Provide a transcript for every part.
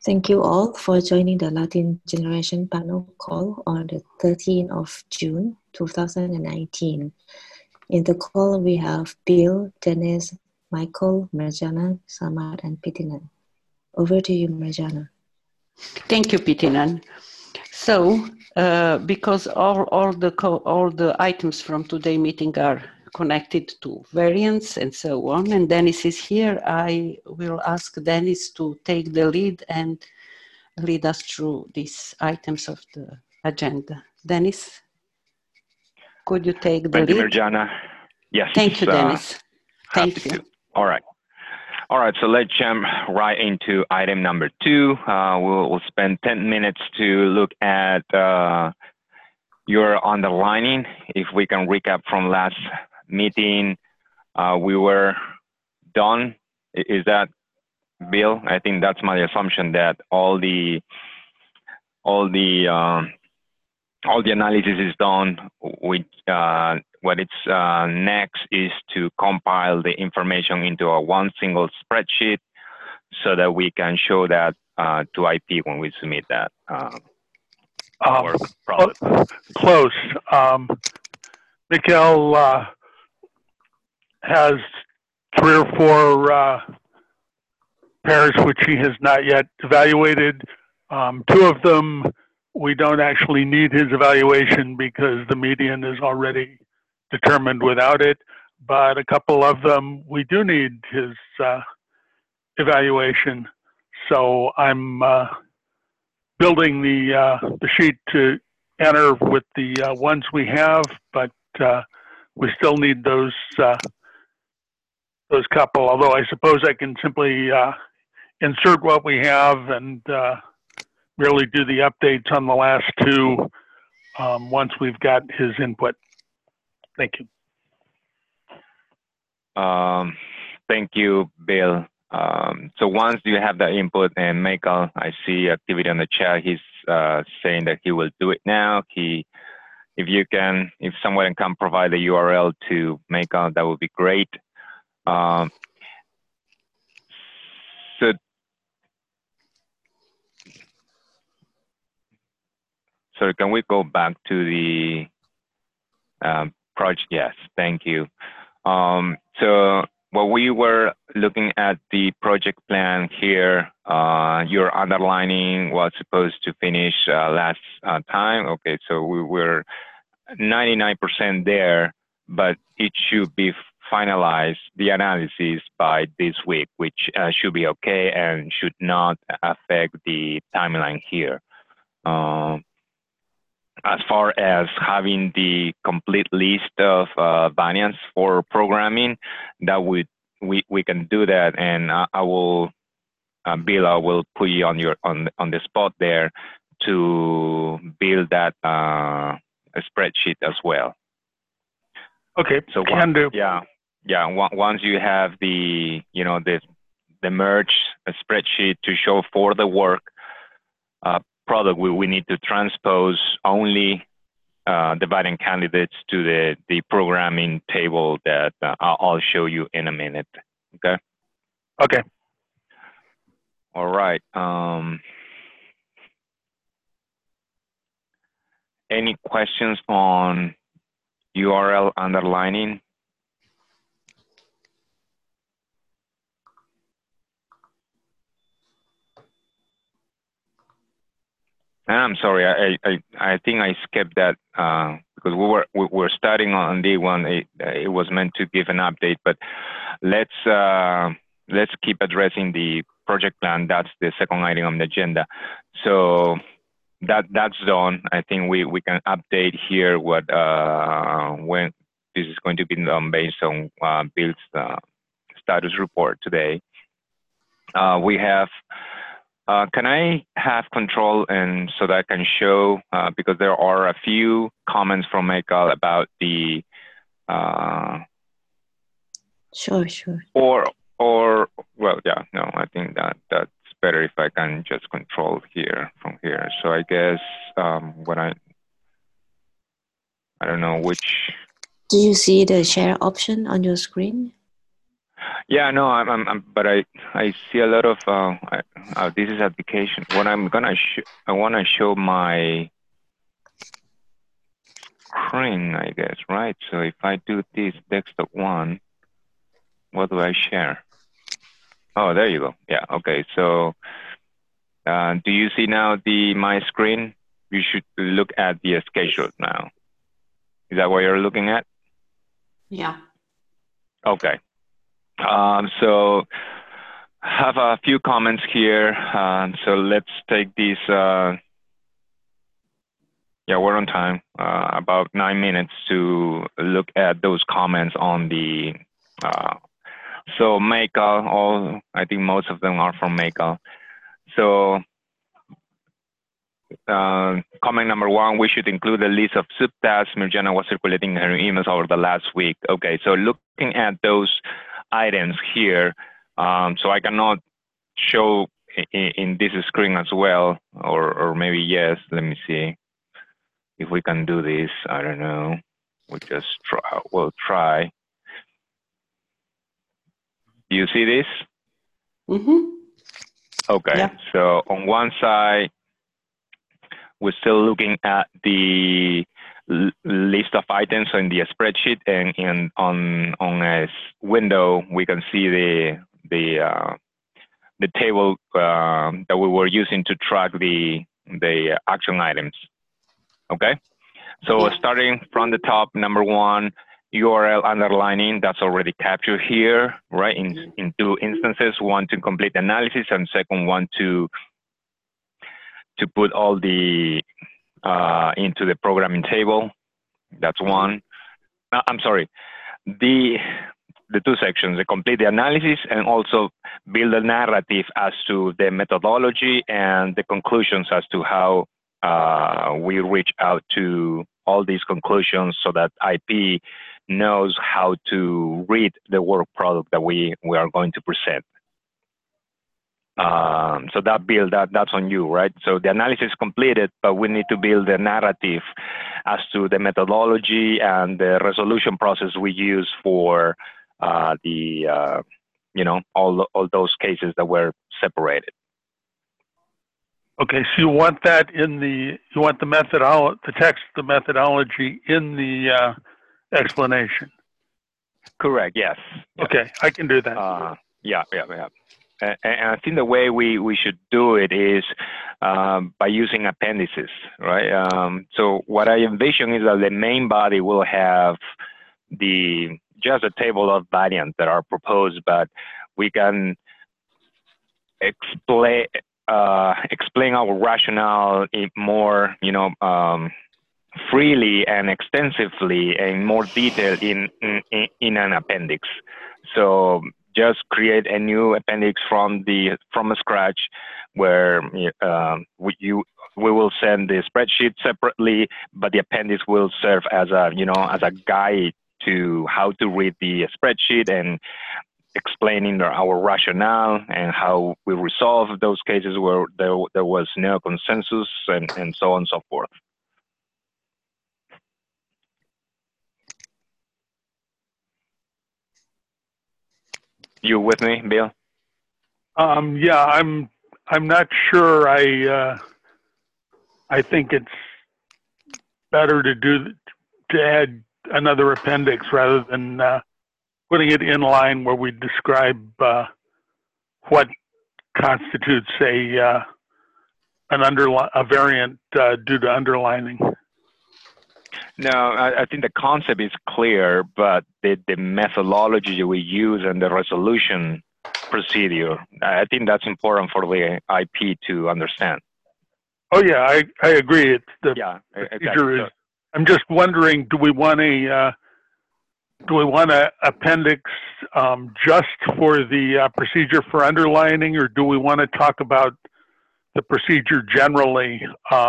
Thank you all for joining the Latin Generation panel call on the 13th of June, 2019. In the call, we have Bill, Dennis, Michael, Mirjana, Samad, and Pitinan. Over to you, Mirjana. Thank you, Pitinan. So, because all the items from today's meeting are connected to variants and so on, and Dennis is here, I will ask Dennis to take the lead and lead us through these items of the agenda. Dennis, could you take the lead? Thank you, Mirjana. Yes. Thank you, Dennis. Thank you. All right. All right, so let's jump right into item number 2. We'll spend 10 minutes to look at your underlining. If we can recap from last meeting, we were done. Is that, Bill? I think that's my assumption, that all the analysis is done. What it's next is to compile the information into one single spreadsheet so that we can show that to IP when we submit that product. Close. Mikhail has 3 or 4 pairs which he has not yet evaluated. 2 of them, we don't actually need his evaluation because the median is already determined without it, but a couple of them we do need his evaluation. So I'm building the sheet to enter with the ones we have, but we still need those couple. Although I suppose I can simply insert what we have and merely do the updates on the last 2 once we've got his input. Thank you. Thank you, Bill. So once you have the input, and Michael, I see activity on the chat. He's saying that he will do it now. If someone can provide the URL to Michael, that would be great. So can we go back to the project? Yes, thank you. So while we were looking at the project plan here, your underlining was supposed to finish last time. Okay, so we were 99% there, but it should be finalized, the analysis, by this week, which should be okay and should not affect the timeline here. As far as having the complete list of variants for programming, that we can do that, and I will, Bill, I will put you on the spot there to build that spreadsheet as well. Okay. So can do. Yeah. Once you have the the merge spreadsheet to show for the work product, we need to transpose only the variant candidates to the programming table that I'll show you in a minute. Okay. Okay. All right. Any questions on URL underlining? I'm sorry, I think I skipped that because we were starting on day 1. It was meant to give an update, but let's keep addressing the project plan. That's the second item on the agenda. So that's done. I think we can update here what when this is going to be done based on Bill's status report today. We have. Can I have control and so that I can show, because there are a few comments from Michael about the Sure. Or well, yeah, no, I think that's better if I can just control here from here. So I guess when I don't know which. Do you see the share option on your screen? Yeah, no, but I see a lot of this is application. What I'm gonna I want to show my screen, I guess, right? So if I do this desktop one, what do I share? Oh, there you go. Yeah, okay. So do you see now my screen? You should look at the schedule now. Is that what you're looking at? Yeah. Okay. So have a few comments here. So let's take these. Yeah, we're on time. About 9 minutes to look at those comments on the. So Michael, I think most of them are from Michael. So comment number one, we should include a list of subtasks Mirjana was circulating in her emails over the last week. Okay, so looking at those items here, so I cannot show in this screen as well, or maybe yes, let me see if we can do this. I don't know, we'll try. Do you see this? Mm-hmm. Okay, yeah. So on one side, we're still looking at the list of items in the spreadsheet, and on a window we can see the table that we were using to track the action items. Okay, so starting from the top, number one, URL underlining, that's already captured here, right? In two instances, one to complete analysis, and second one to put all the into the programming table. That's one. I'm sorry. The two sections, the complete the analysis and also build a narrative as to the methodology and the conclusions as to how we reach out to all these conclusions so that IP knows how to read the work product that we are going to present. So that's on you, right? So the analysis is completed, but we need to build a narrative as to the methodology and the resolution process we use for all those cases that were separated. Okay, so you want that the text, the methodology in the explanation. Correct. Yes. Okay, I can do that. Yeah. And I think the way we should do it is by using appendices, right? So what I envision is that the main body will have just a table of variants that are proposed, but we can explain our rationale more, freely and extensively and more detail in an appendix. So just create a new appendix from scratch, where we will send the spreadsheet separately, but the appendix will serve as a guide to how to read the spreadsheet and explaining our rationale and how we resolve those cases where there was no consensus and so on and so forth. You with me, Bill? Yeah, I'm not sure. I think it's better to add another appendix rather than putting it in line where we describe what constitutes a variant due to underlining. No, I think the concept is clear, but the methodology we use and the resolution procedure, I think that's important for the IP to understand. Oh yeah, I agree. It's the procedure exactly. I'm just wondering, do we want a appendix just for the procedure for underlining, or do we want to talk about the procedure generally?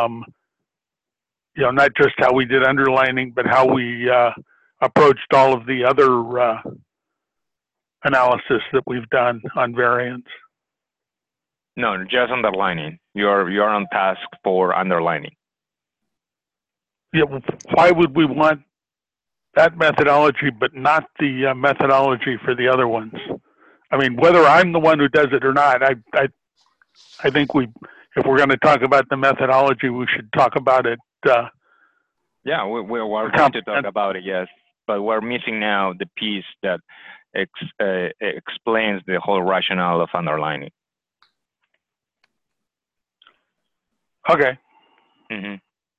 Not just how we did underlining, but how we approached all of the other analysis that we've done on variants. No, just underlining. You're on task for underlining. Yeah. Why would we want that methodology, but not the methodology for the other ones? I mean, whether I'm the one who does it or not, I think if we're going to talk about the methodology, we should talk about it. Yeah, we're going to talk about it, yes. But we're missing now the piece that explains the whole rationale of underlining. Okay. Mm-hmm.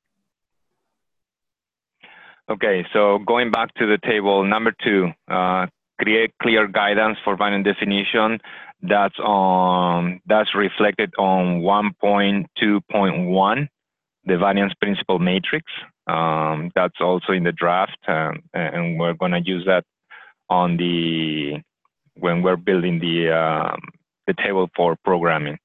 Okay, so going back to the table, number 2, create clear guidance for variant definition. That's reflected on 1.2.1, the variance principle matrix. That's also in the draft, and we're going to use that on when we're building the table for programming.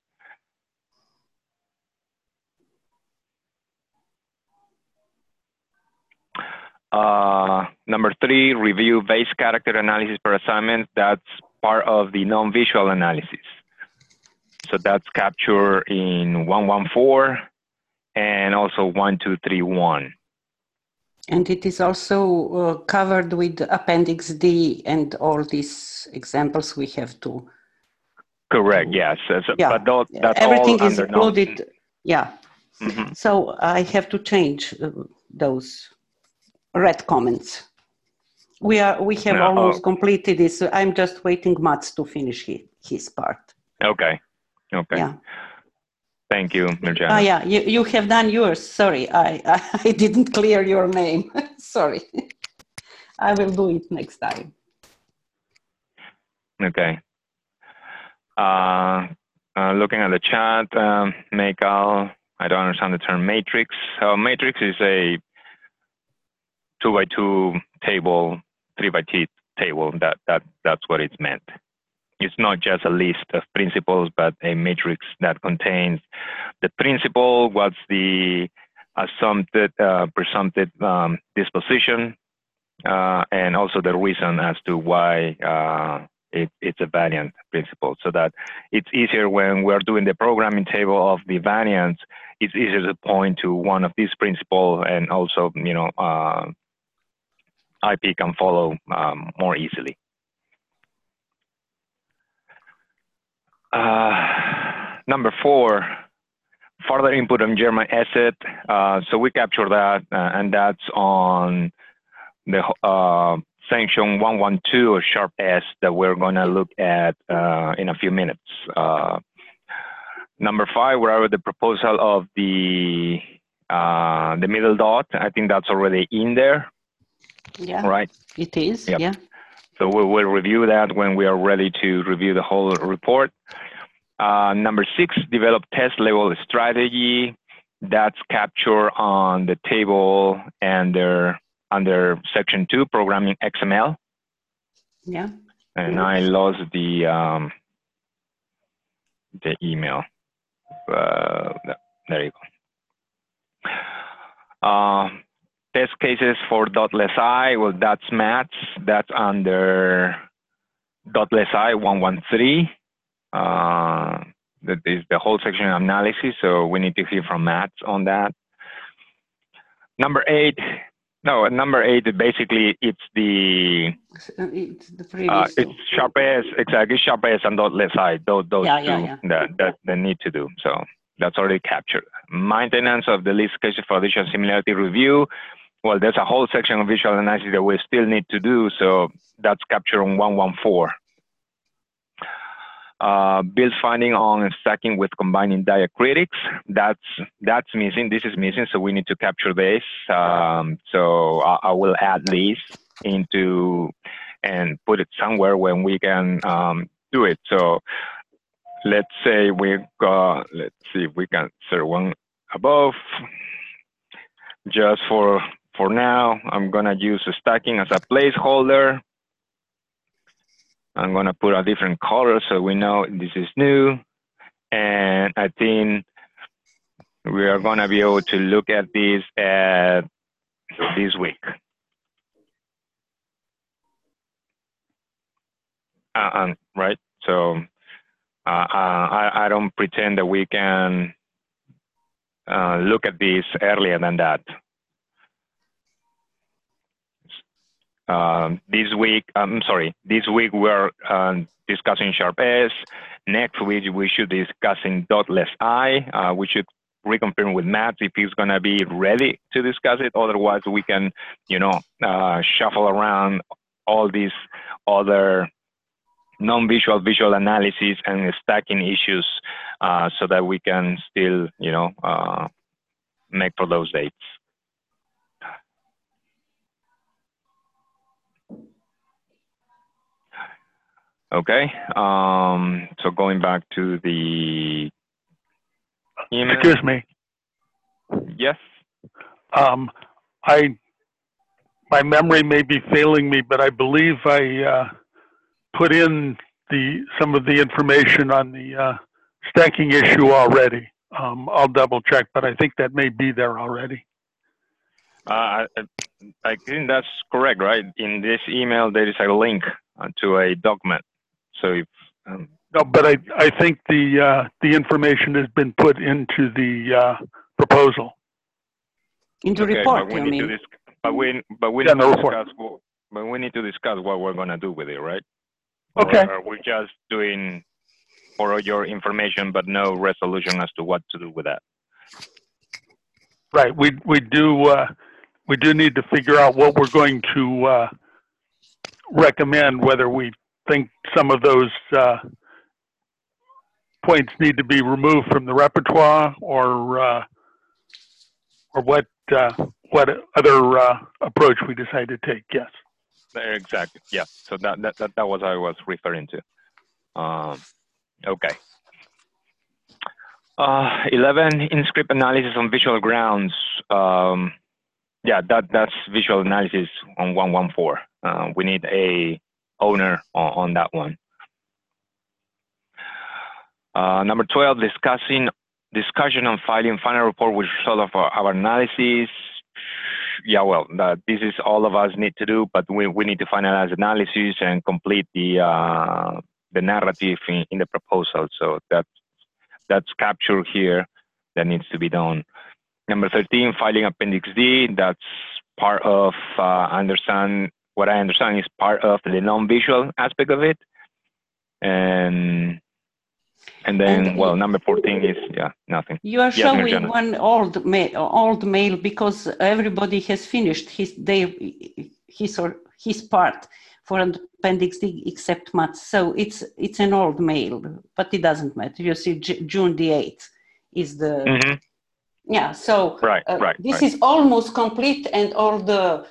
Number 3, review base character analysis per assignment. That's part of the non-visual analysis. So that's captured in 114 and also 1231. And it is also covered with Appendix D and all these examples we have to. Correct, yes. So, yeah. But that's everything all is included. Yeah. Mm-hmm. So I have to change those red comments. We have almost completed this. So I'm just waiting Mats to finish his part. Okay. Yeah. Thank you, Mirjana. Yeah, you have done yours. Sorry, I didn't clear your name. Sorry. I will do it next time. Okay. Looking at the chat, Michael, I don't understand the term matrix. Matrix is a 2x2 table, 3x3 table. That's what it's meant. It's not just a list of principles, but a matrix that contains the principle, what's the presumptive disposition, and also the reason as to why it's a variant principle, so that it's easier when we're doing the programming table of the variants. It's easier to point to one of these principles, and also, IP can follow more easily. Number 4, further input on German asset. So we capture that, and that's on the section 112 or sharp S that we're going to look at in a few minutes. Number 5, we're at the proposal of the middle dot. I think that's already in there. Yeah, right? It is. Yep. Yeah. So we will review that when we are ready to review the whole report. Number 6, develop test level strategy. That's captured on the table and under section 2, programming XML. Yeah. And I lost the email. There you go. Test cases for .less-i. Well, that's maths. That's under .less-i 113. That is the whole section of analysis, so we need to hear from Matt on that. Number 8, basically it's the previous it's sharp S, exactly, sharp S and .less-i, those two that they need to do. So that's already captured. Maintenance of the list cases for additional similarity review. Well, there's a whole section of visual analysis that we still need to do, so that's captured on 114. Build finding on stacking with combining diacritics. That's missing. This is missing, so we need to capture this. So I will add this into and put it somewhere when we can do it. So let's say we've got, let's see if we can insert one above. Just for now, I'm gonna use stacking as a placeholder. I'm going to put a different color so we know this is new. And I think we are going to be able to look at this this week. Right? So I don't pretend that we can look at this earlier than that. this week we're discussing Sharp-S. Next week we should be discussing Dot-less-I. We should reconfirm with Matt if he's going to be ready to discuss it. Otherwise, we can, shuffle around all these other non-visual visual analysis and stacking issues so that we can still, make for those dates. Okay, so going back to the email. Excuse me. Yes. My memory may be failing me, but I believe I put in some of the information on the stacking issue already. I'll double check, but I think that may be there already. I think that's correct, right? In this email, there is a link to a document. So if no, but I think the information has been put into the proposal. Into okay, report, but we you need mean? to but we Yeah, need the to report. discuss but we need to discuss what we're going to do with it, right? Okay. Or are we just doing for your information, but no resolution as to what to do with that? Right. We do need to figure out what we're going to recommend, whether we think some of those points need to be removed from the repertoire, or what other approach we decide to take. Yes. Exactly. Yeah. So that was what I was referring to. Okay. 11, in-script analysis on visual grounds. Yeah, that's visual analysis on 114. We need a owner on that one. Number 12, discussion on filing final report with result of our analysis. Yeah, well, this is all of us need to do, but we need to finalize analysis and complete the narrative in the proposal. So that's captured here. That needs to be done. Number 13, filing Appendix D. That's part of what I understand is part of the non-visual aspect of it. And then, well, number 14 is, nothing. You are Yes, showing Mirjana. one old mail because everybody has finished his part for Appendix D except Matt. So it's an old mail, but it doesn't matter. You see, June the 8th is the... Mm-hmm. Yeah, so this is almost complete, and all the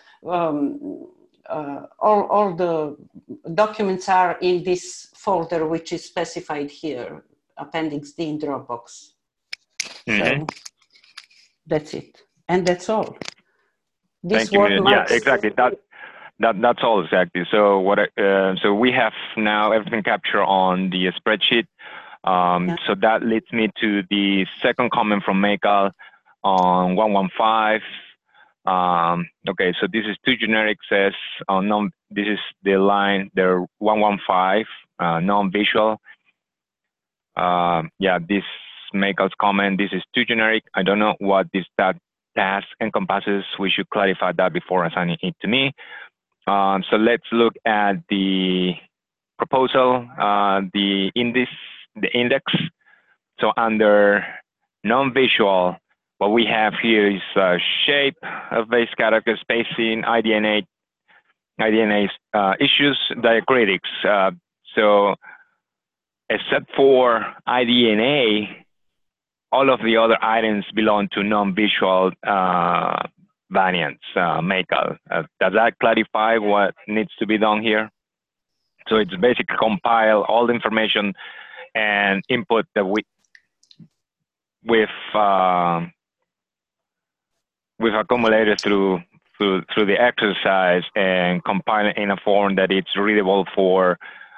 all the documents are in this folder, which is specified here, Appendix D in Dropbox. Mm-hmm. So that's it, and that's all. This Thank you, word yeah, exactly. That's all exactly. So so we have now everything captured on the spreadsheet. So that leads me to the second comment from Michael on 115. Okay, so this is too generic, says this is the line, the 115, non-visual. Yeah, this Michael's comment, this is too generic. I don't know what that task encompasses. We should clarify that before assigning it to me. So let's look at the proposal, the index. So under non-visual, what we have here is shape of base character, spacing, IDNA issues, diacritics. So except for IDNA, all of the other items belong to non-visual variants. Michael, does that clarify what needs to be done here? So it's basically compile all the information and input that we've accumulated through the exercise, and compile it in a form that it's readable for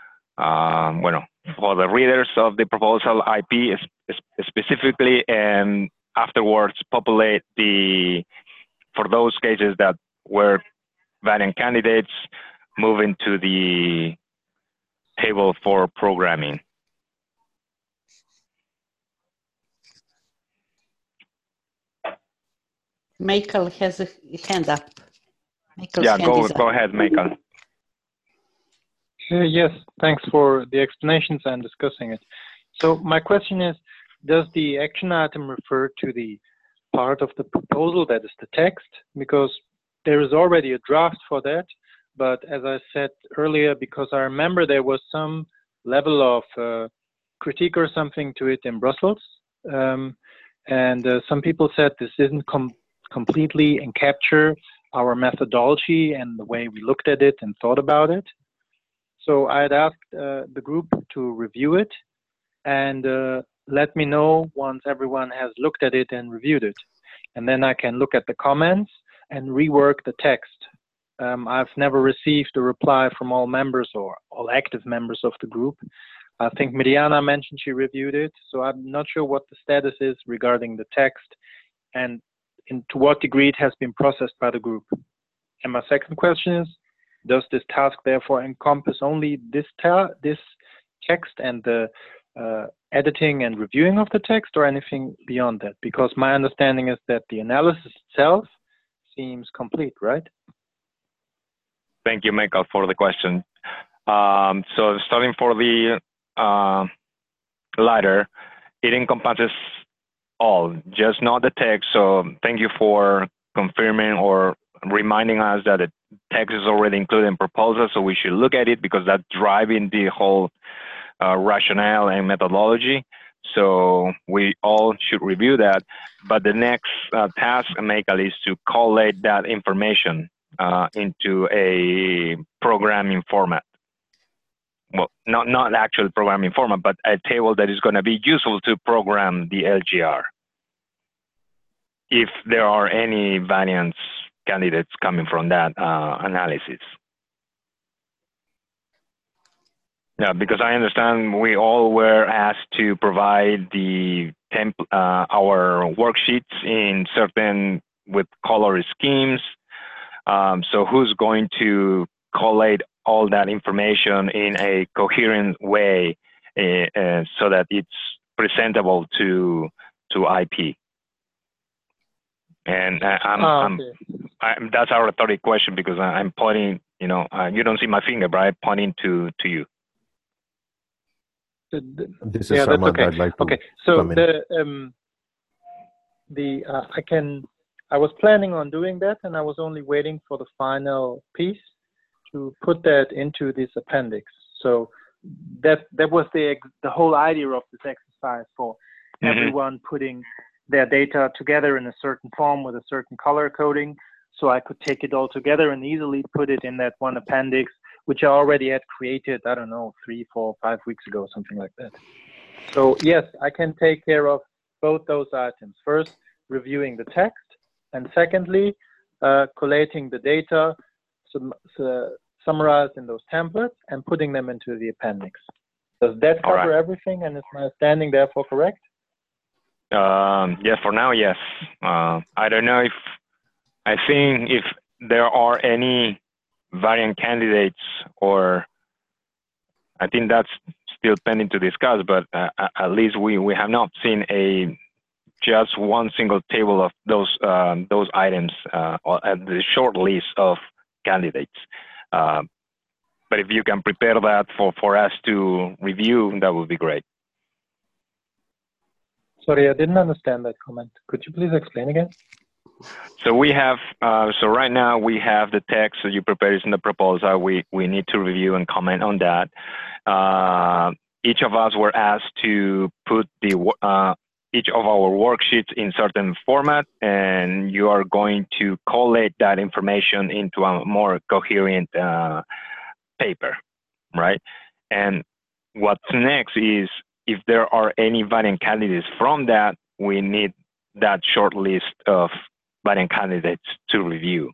for the readers of the proposal IP specifically, and afterwards populate for those cases that were variant candidates, move into the table for programming. Michael has a hand up. Michael's Yeah, hand is up. go ahead, Michael. Yes, thanks for the explanations and discussing it. So my question is, does the action item refer to the part of the proposal that is the text? Because there is already a draft for that, but as I said earlier, because I remember there was some level of critique or something to it in Brussels, and some people said this didn't completely capture our methodology and the way we looked at it and thought about it. So I'd asked the group to review it and let me know once everyone has looked at it and reviewed it. And then I can look at the comments and rework the text. I've never received a reply from all members or all active members of the group. I think Miriana mentioned she reviewed it, so I'm not sure what the status is regarding the text and to what degree it has been processed by the group. And my second question is, does this task therefore encompass only this text and the editing and reviewing of the text, or anything beyond that? Because my understanding is that the analysis itself seems complete, right? Thank you, Michael, for the question. So starting for the latter, it encompasses all, just not the text. So thank you for confirming or reminding us that the text is already included in proposal, so we should look at it because that's driving the whole rationale and methodology. So we all should review that. But the next task, Michael, is to collate that information into a programming format. Well, not actual programming format, but a table that is going to be useful to program the LGR. If there are any variance candidates coming from that analysis. Yeah, because I understand we all were asked to provide the our worksheets in certain with color schemes. So who's going to collate all that information in a coherent way so that it's presentable to IP? And that's our rhetoric question, because I'm pointing, you don't see my finger, but I'm pointing to you. This is yeah, that's Samad. okay. I'd like to Okay, so come in. I was planning on doing that, and I was only waiting for the final piece to put that into this appendix. So that was the whole idea of this exercise, for everyone putting their data together in a certain form with a certain color coding, so I could take it all together and easily put it in that one appendix, which I already had created, I don't know, 3, 4, 5 weeks ago, something like that. So yes, I can take care of both those items. First, reviewing the text, and secondly, collating the data summarized in those templates and putting them into the appendix. Does that cover everything, and is my understanding therefore correct? Yes, for now, yes. I don't know I think if there are any variant candidates, or I think that's still pending to discuss, but at least we have not seen just one single table of those items at the short list of candidates. But if you can prepare that for us to review, that would be great. Sorry, I didn't understand that comment. Could you please explain again? So we have, so right now we have the text that you prepared in the proposal. We need to review and comment on that. Each of us were asked to put each of our worksheets in certain format, and you are going to collate that information into a more coherent paper, right? And what's next is, if there are any variant candidates from that, we need that short list of variant candidates to review.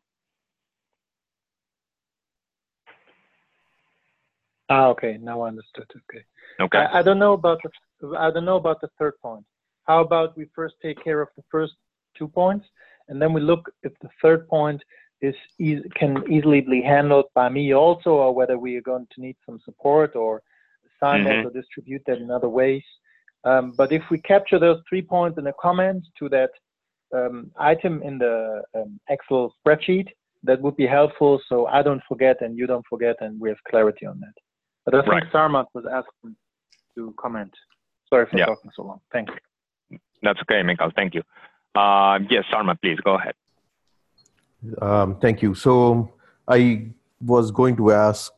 Okay, now I understood. Okay. Okay. I don't know about the third point. How about we first take care of the first 2 points, and then we look if the third point can easily be handled by me also, or whether we are going to need some support or assign that or distribute that in other ways. But if we capture those 3 points in the comments to that item in the Excel spreadsheet, that would be helpful, so I don't forget and you don't forget, and we have clarity on that. But I think Sarmat was asking to comment. Sorry for talking so long. Thank you. That's okay, Mikhail. Thank you. Yes, Sarmat, please go ahead. Thank you. So I was going to ask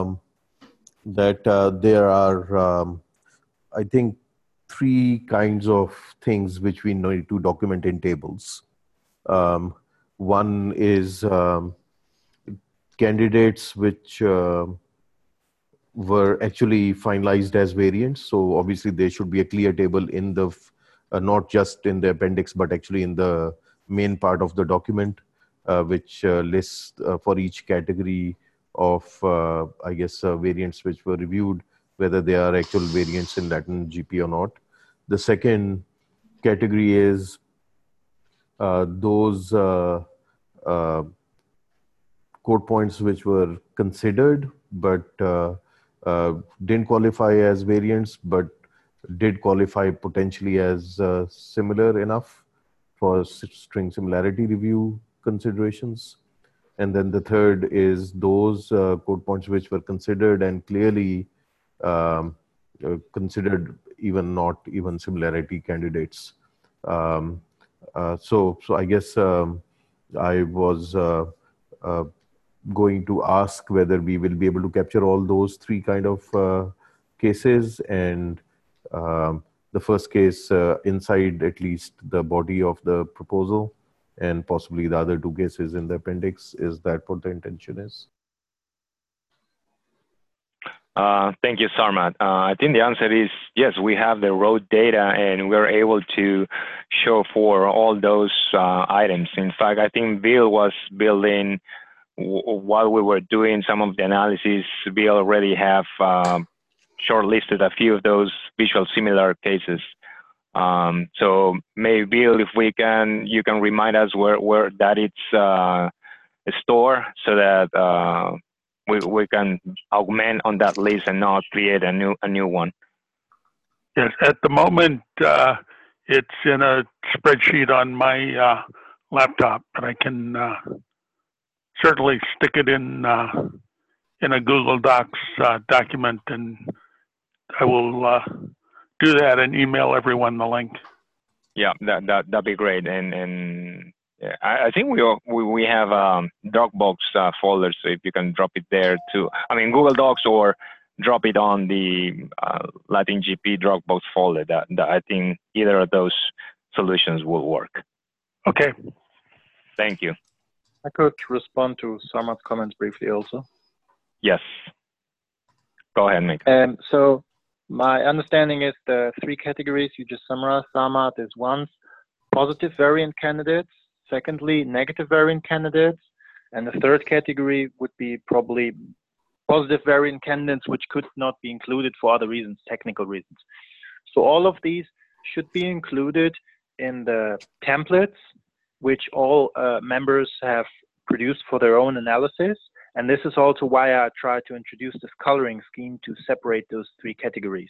that there are, I think, three kinds of things which we need to document in tables. One is candidates which were actually finalized as variants. So obviously there should be a clear table in the, not just in the appendix, but actually in the main part of the document, which lists for each category of, I guess, variants which were reviewed, whether they are actual variants in Latin GP or not. The second category is those code points which were considered but didn't qualify as variants, but did qualify potentially as similar enough for string similarity review considerations. And then the third is those code points which were considered and clearly considered not even similarity candidates. So I guess I was going to ask whether we will be able to capture all those three kind of cases, and the first case inside at least the body of the proposal, and possibly the other two cases in the appendix. Is that what the intention is? Thank you, Sarmat. I think the answer is yes, we have the raw data and we're able to show for all those items. In fact, I think Bill was building, while we were doing some of the analysis, Bill already have shortlisted a few of those visual similar cases. So maybe Bill, if you can remind us where that it's stored, so that we can augment on that list and not create a new one. Yes, at the moment it's in a spreadsheet on my laptop, but I can certainly stick it in a Google Docs document, and I will do that and email everyone the link. Yeah, that'd be great. And yeah, I think we have Dropbox folders, so if you can drop it there too. I mean, Google Docs, or drop it on the Latin GP Dropbox folder. That I think either of those solutions will work. Okay. Thank you. I could respond to Sarmat's comments briefly also. Yes. Go ahead, Mike. So my understanding is the three categories you just summarized, Sarmat, is one, positive variant candidates, secondly, negative variant candidates, and the third category would be probably positive variant candidates which could not be included for other reasons, technical reasons. So all of these should be included in the templates which all members have produced for their own analysis. And this is also why I try to introduce this coloring scheme to separate those three categories.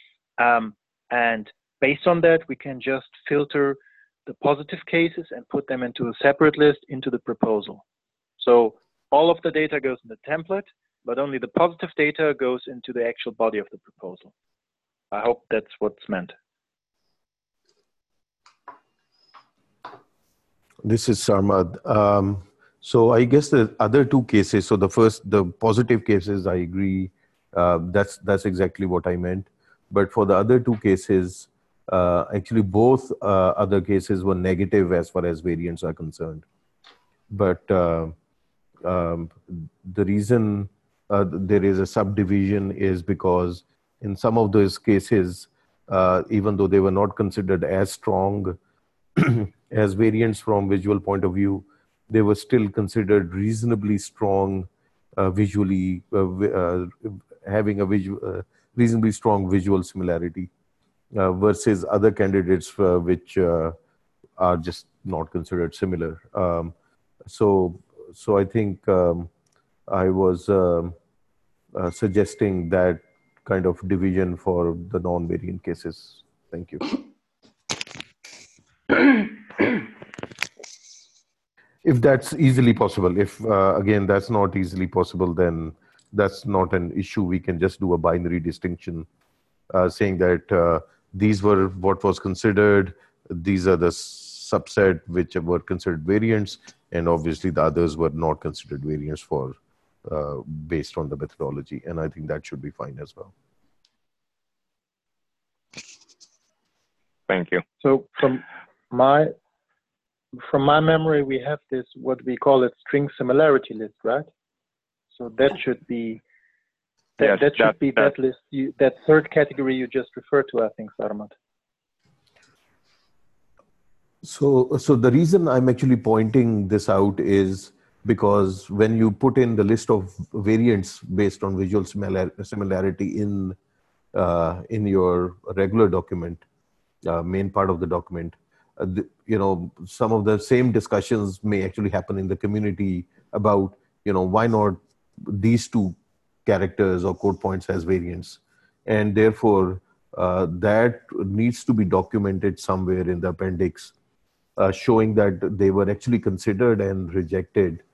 And based on that, we can just filter the positive cases and put them into a separate list into the proposal. So all of the data goes in the template, but only the positive data goes into the actual body of the proposal. I hope that's what's meant. This is Sarmad. So I guess the other two cases, so the positive cases, I agree, that's exactly what I meant. But for the other two cases, actually both other cases were negative as far as variants are concerned. But the reason there is a subdivision is because in some of those cases, even though they were not considered as strong as variants from visual point of view, they were still considered reasonably strong visually, having a reasonably strong visual similarity versus other candidates which are just not considered similar. So I think I was suggesting that kind of division for the non-variant cases. Thank you. If that's easily possible. If again that's not easily possible, then that's not an issue. We can just do a binary distinction, saying that these were what was considered, these are the subset which were considered variants, and obviously the others were not considered variants for based on the methodology. And I think that should be fine as well. Thank you. So from my memory, we have this, what we call it, string similarity list, right? So that should be that, Yes, that list, that third category you just referred to, I think, Sarmat. So the reason I'm actually pointing this out is because when you put in the list of variants based on visual similarity in your regular document, main part of the document, some of the same discussions may actually happen in the community about, why not these two characters or code points as variants, and therefore that needs to be documented somewhere in the appendix, showing that they were actually considered and rejected,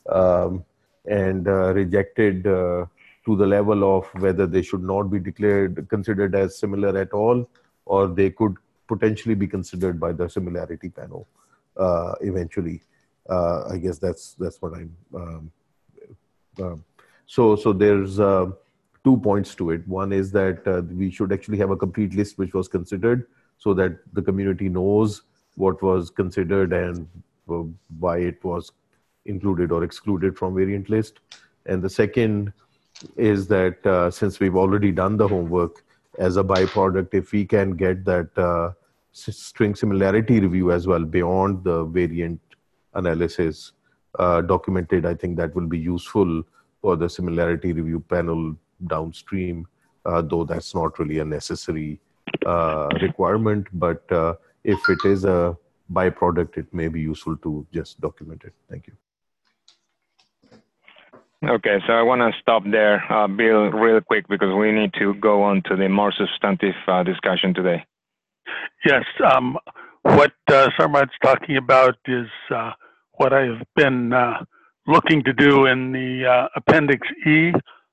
rejected to the level of whether they should not be considered as similar at all, or they could potentially be considered by the similarity panel eventually. I guess that's what I'm. So there's 2 points to it. One is that we should actually have a complete list which was considered, so that the community knows what was considered and why it was included or excluded from variant list. And the second is that since we've already done the homework, as a byproduct, if we can get that string similarity review as well beyond the variant analysis documented, I think that will be useful for the similarity review panel downstream, though that's not really a necessary requirement. But if it is a byproduct, it may be useful to just document it. Thank you. Okay, so I want to stop there, Bill, real quick, because we need to go on to the more substantive discussion today. Yes, what Sarmat's talking about is what I have been looking to do in the Appendix E,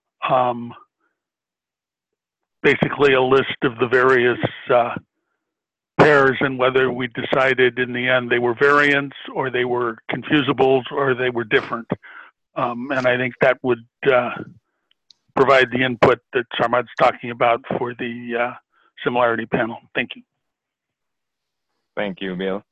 basically a list of the various pairs and whether we decided in the end they were variants or they were confusables or they were different. And I think that would provide the input that Sarmat's talking about for the similarity panel. Thank you. Thank you, Bill.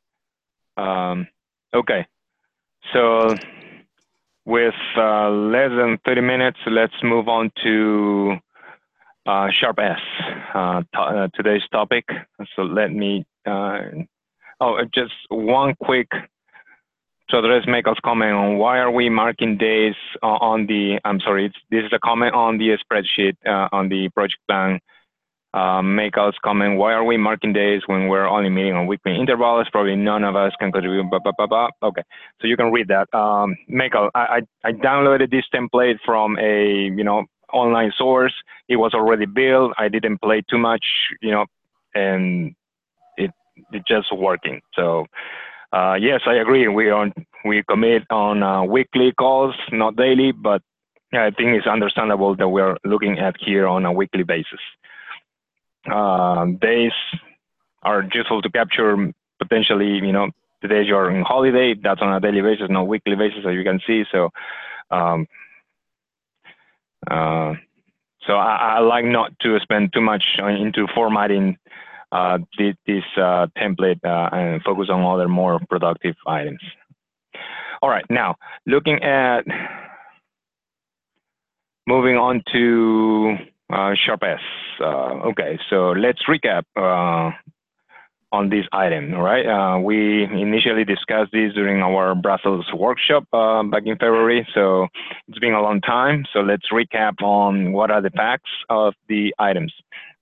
Okay, so with less than 30 minutes, let's move on to Sharp S, today's topic. So let me, just one quick, to address Michael's comment on why are we marking days on the, this is a comment on the spreadsheet on the project plan. Michael's comment, why are we marking days when we're only meeting on weekly intervals? Probably none of us can contribute, blah, blah, blah, blah. Okay, so you can read that. Michael, I downloaded this template from a, online source. It was already built. I didn't play too much, and it just working. So yes, I agree. We commit on weekly calls, not daily, but I think it's understandable that we're looking at here on a weekly basis. Days are useful to capture potentially, the days you're on holiday. That's on a daily basis, not weekly basis, as you can see. So, so I like not to spend too much into formatting this template and focus on other more productive items. All right, now looking at moving on to Sharp S. Okay, so let's recap on this item, all right? We initially discussed this during our Brussels workshop back in February, so it's been a long time. So let's recap on what are the facts of the items.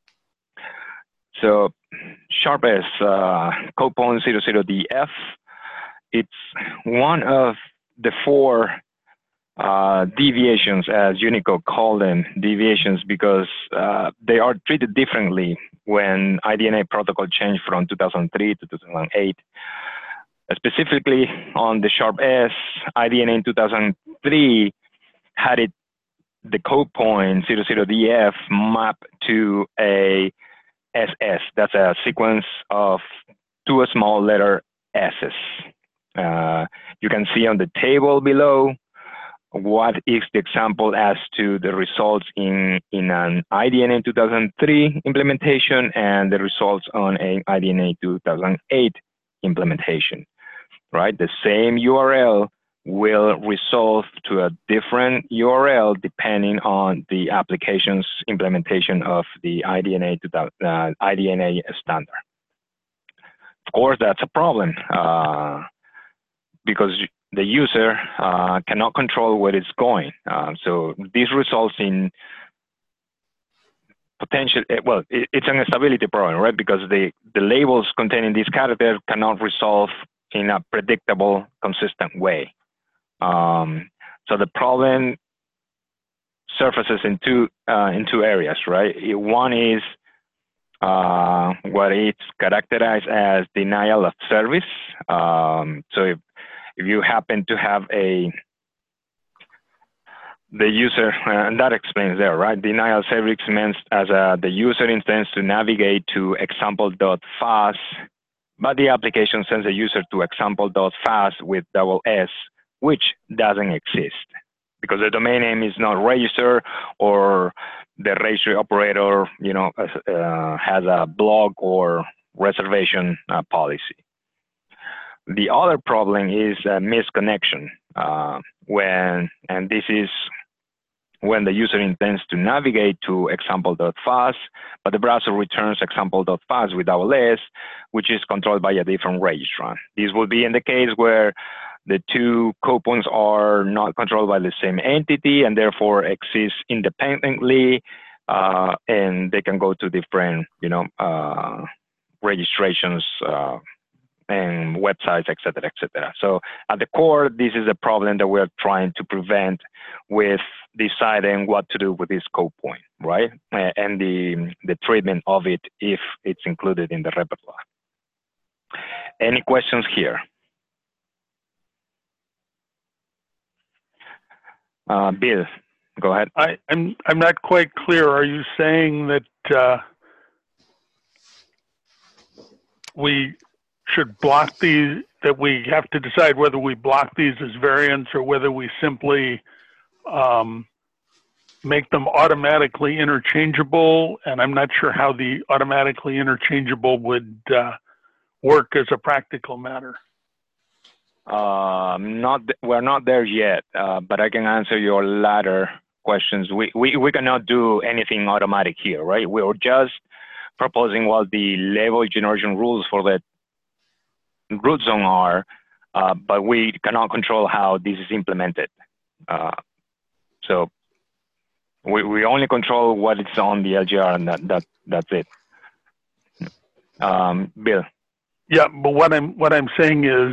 So Sharp S, CodePoint 00DF, it's one of the 4 deviations, as Unicode called them, deviations, because they are treated differently when IDNA protocol changed from 2003 to 2008. Specifically on the Sharp S, IDNA in 2003 had the code point 00DF mapped to a SS. That's a sequence of 2 small letter S's. You can see on the table below what is the example as to the results in an IDNA 2003 implementation and the results on an IDNA 2008 implementation, right? The same URL will resolve to a different URL depending on the application's implementation of the IDNA standard. Of course, that's a problem because the user cannot control where it's going. So this results in potential, well, it's an stability problem, right? Because the labels containing these characters cannot resolve in a predictable, consistent way. So the problem surfaces in two areas, right? One is what it's characterized as denial of service. So if you happen to have the user, and that explains there, right? Denial of service means as the user intends to navigate to example.fas, but the application sends a user to example.fas with double S, which doesn't exist because the domain name is not registered or the registry operator, you know, has a blog or reservation policy. The other problem is misconnection and this is when the user intends to navigate to example.fas, but the browser returns example.fas with double S, which is controlled by a different registrant. This will be in the case where the two code points are not controlled by the same entity and therefore exist independently, and they can go to different, you know, registrations and websites, et cetera, et cetera. So at the core, this is a problem that we're trying to prevent with deciding what to do with this code point, right? And the treatment of it if it's included in the repertoire. Any questions here? Bill, go ahead. I'm not quite clear. Are you saying that we should block these, that we have to decide whether we block these as variants or whether we simply make them automatically interchangeable? And I'm not sure how the automatically interchangeable would work as a practical matter. We're not there yet, but I can answer your latter questions. We cannot do anything automatic here, right? We're just proposing what the label generation rules for the root zone are, but we cannot control how this is implemented. So we only control what is on the LGR, and that's it. Bill. Yeah, but what I'm saying is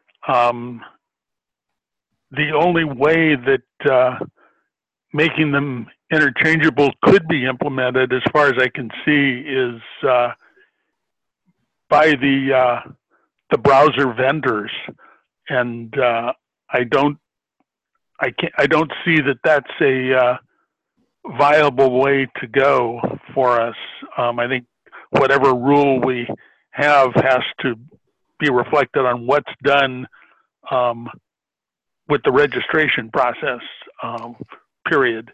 the only way that making them interchangeable could be implemented, as far as I can see, is by the browser vendors, and I don't see that that's a viable way to go for us. I think whatever rule we have has to be reflected on what's done with the registration process, period.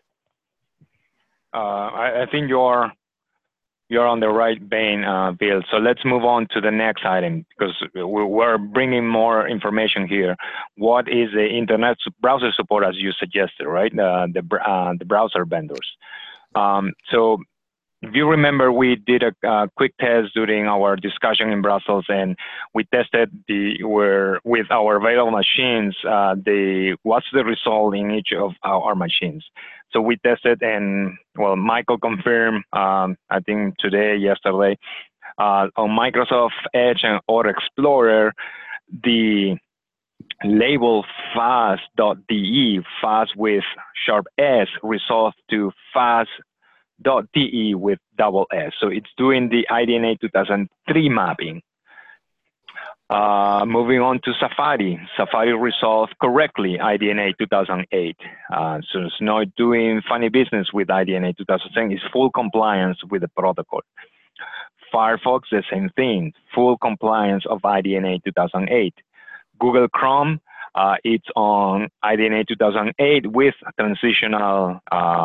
I think you're on the right vein, Bill. So let's move on to the next item because we're bringing more information here. What is the internet browser support, as you suggested, right? The browser vendors. So if you remember, we did a quick test during our discussion in Brussels, and we tested with our available machines, what's the result in each of our machines. So we tested, and well, Michael confirmed, I think yesterday, on Microsoft Edge and or Explorer, the label fas.de, fas with sharp S, resolved to fas.de with double S. So it's doing the IDNA 2003 mapping. Moving on to Safari. Safari resolved correctly IDNA 2008. So it's not doing funny business with IDNA 2010. It's full compliance with the protocol. Firefox, the same thing, full compliance of IDNA 2008. Google Chrome, it's on IDNA 2008 with transitional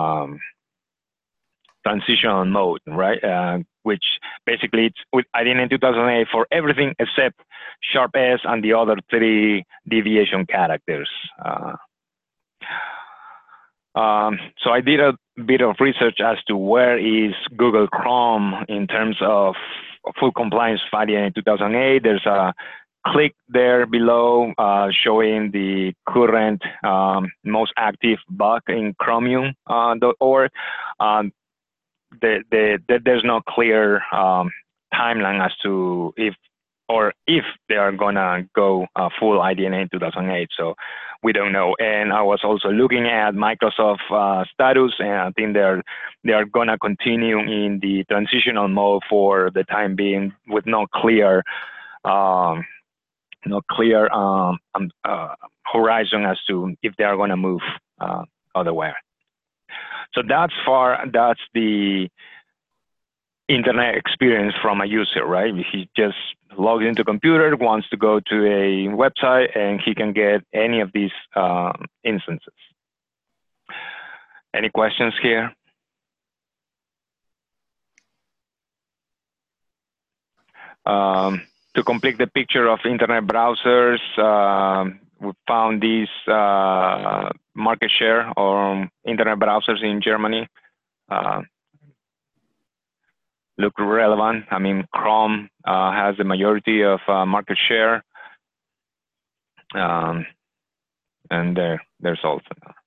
mode, right? Which basically it's with IDNA 2008 for everything except sharp S and the other 3 deviation characters. So I did a bit of research as to where is Google Chrome in terms of full compliance with IDNA 2008. There's a click there below showing the current most active bug in Chromium.org. There's no clear timeline as to if they are gonna go full IDNA 2008. So we don't know. And I was also looking at Microsoft status, and I think they are gonna continue in the transitional mode for the time being, with no clear horizon as to if they are gonna move otherwhere. So that's the internet experience from a user, right? He just logs into a computer, wants to go to a website, and he can get any of these instances. Any questions here? To complete the picture of internet browsers, we found this market share on internet browsers in Germany. Look relevant. I mean, Chrome has the majority of market share, and there's also.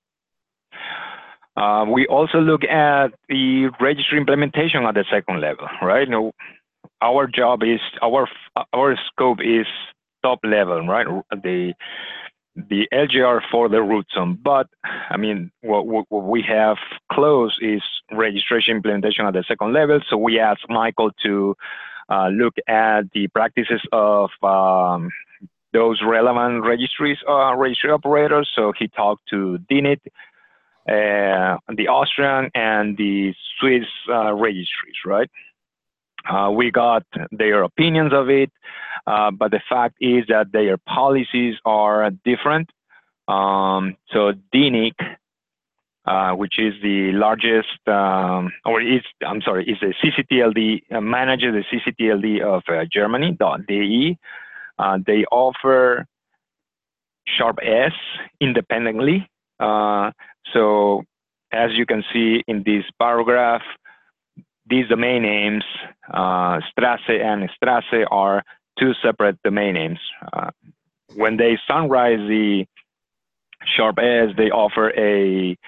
We also look at the registry implementation at the second level, right? You know, our job is our scope is top level, right? The LGR for the root zone, but I mean, what we have close is registration implementation at the second level. So we asked Michael to look at the practices of those relevant registry operators. So he talked to DINIT, the Austrian and the Swiss registries, right? We got their opinions of it, but the fact is that their policies are different. So DINIC, which is the largest, is the CCTLD, manages the CCTLD of Germany, .de. They offer sharp S independently. So as you can see in this paragraph, these domain names, Strasse and Strasse, are 2 separate domain names. When they sunrise the sharp S, they offer a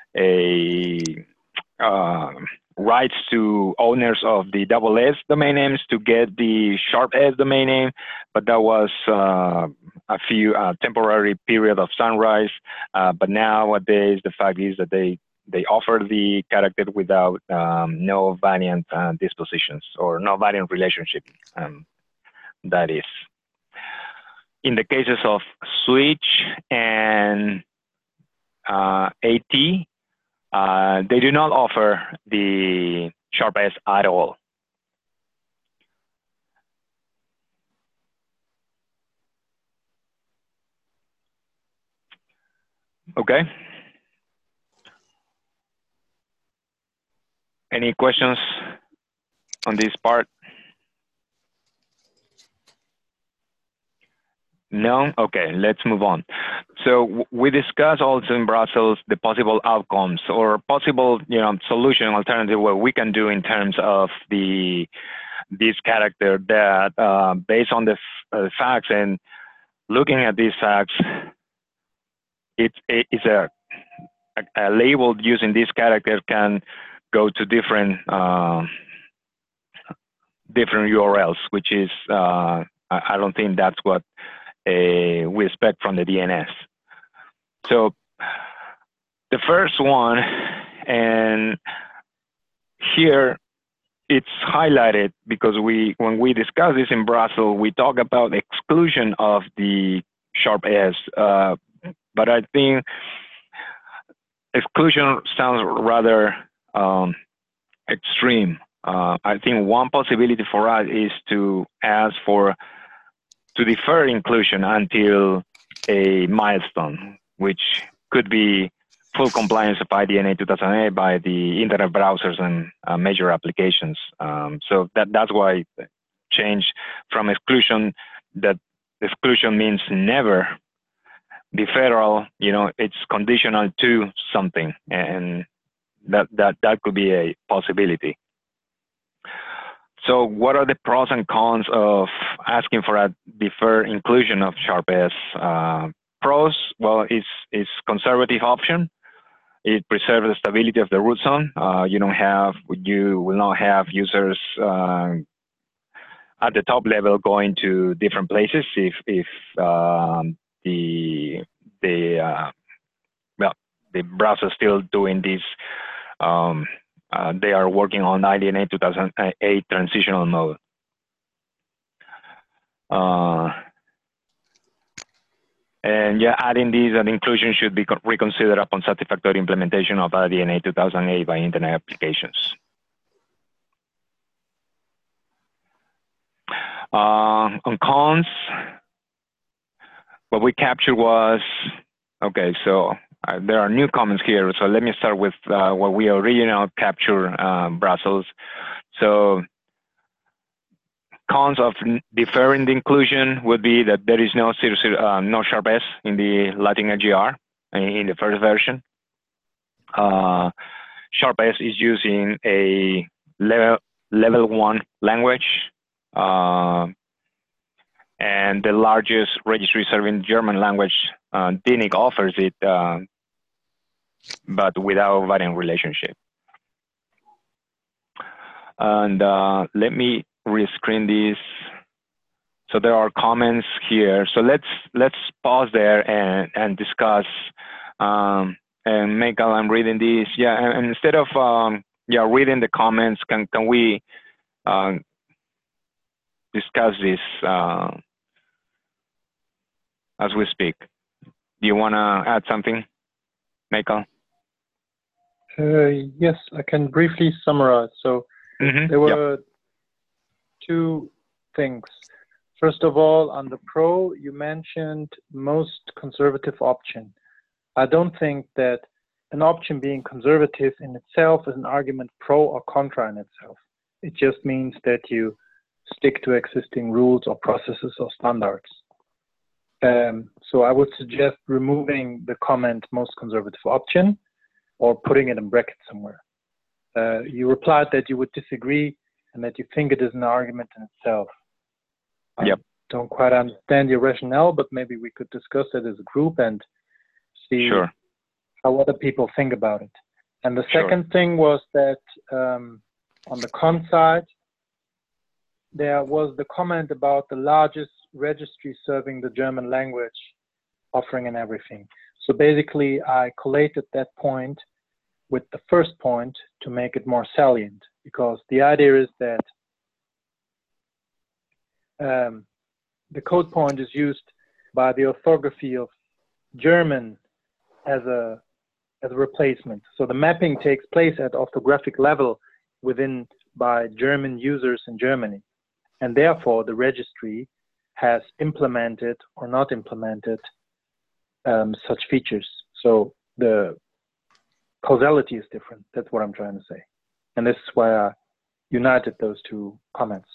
rights to owners of the SS domain names to get the sharp S domain name, but that was a few temporary period of sunrise. But nowadays, the fact is that they offer the character without no variant dispositions or no variant relationship. That is. In the cases of Switch and AT, they do not offer the sharp S at all. Okay. Any questions on this part? No? Okay, let's move on. So we discussed also in Brussels the possible outcomes or possible, solution alternative what we can do in terms of this character that based on the facts and looking at these facts, it's a label using this character can go to different URLs, which is I don't think that's what we expect from the DNS. So the first one, and here it's highlighted because when we discuss this in Brussels, we talk about exclusion of the sharp S, but I think exclusion sounds rather extreme. I think one possibility for us is to ask to defer inclusion until a milestone, which could be full compliance of IDNA 2008 by the internet browsers and major applications. So that's why change from exclusion, that exclusion means never. Deferral, it's conditional to something, and that could be a possibility. So what are the pros and cons of asking for a deferred inclusion of sharp S? Pros, well, it's conservative option. It preserves the stability of the root zone. You will not have users at the top level going to different places if the browser still doing this. They are working on IDNA 2008 transitional mode. And yeah, adding this and inclusion should be reconsidered upon satisfactory implementation of IDNA 2008 by internet applications. On cons, what we captured was, okay, so there are new comments here. So let me start with what we originally captured Brussels. So cons of deferring the inclusion would be that there is no sharp S in the Latin LGR in the first version. Sharp S is using a level 1 language, and the largest registry serving German language, DNIC, offers it, but without variant relationship. And let me rescreen this. So there are comments here. So let's pause there and discuss. And Michael, I'm reading this. Yeah, and instead of reading the comments, can we discuss this as we speak? Do you want to add something, Michael? Yes, I can briefly summarize. So there were two things. First of all, on the pro, you mentioned most conservative option. I don't think that an option being conservative in itself is an argument pro or contra in itself. It just means that you stick to existing rules or processes or standards. So I would suggest removing the comment most conservative option or putting it in brackets somewhere. You replied that you would disagree and that you think it is an argument in itself. Yep. I don't quite understand your rationale, but maybe we could discuss it as a group and see how other people think about it. And the second thing was that on the con side, there was the comment about the largest registry serving the German language offering and everything. So basically, I collated that point with the first point to make it more salient, because the idea is that the code point is used by the orthography of German as a replacement. So the mapping takes place at orthographic level by German users in Germany. And therefore, the registry has implemented or not implemented such features. So the causality is different. That's what I'm trying to say. And this is why I united those two comments.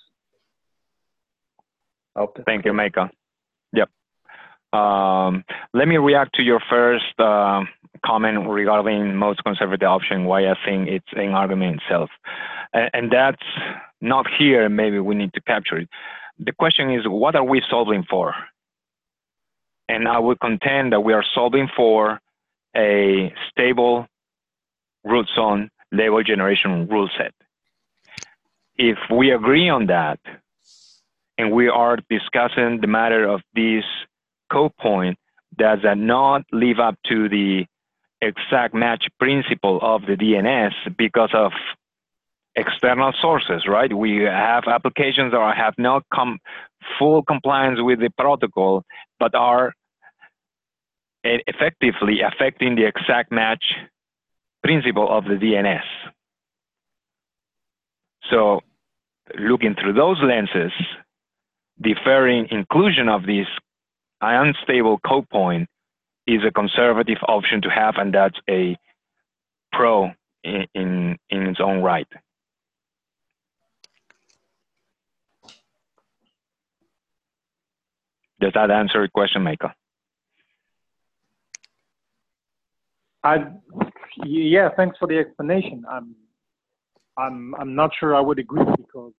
Thank you, Michael. Yep. Let me react to your first comment regarding most conservative option, why I think it's an argument itself. And that's not here, maybe we need to capture it. The question is, what are we solving for? And I would contend that we are solving for a stable root zone label generation rule set. If we agree on that, and we are discussing the matter of this code point, does that not live up to the exact match principle of the DNS because of external sources, right? We have applications that have not full compliance with the protocol, but are effectively affecting the exact match principle of the DNS. So looking through those lenses, deferring inclusion of this unstable code point is a conservative option to have, and that's a pro in its own right. Does that answer your question, Michael? Yeah, thanks for the explanation. I'm not sure I would agree, because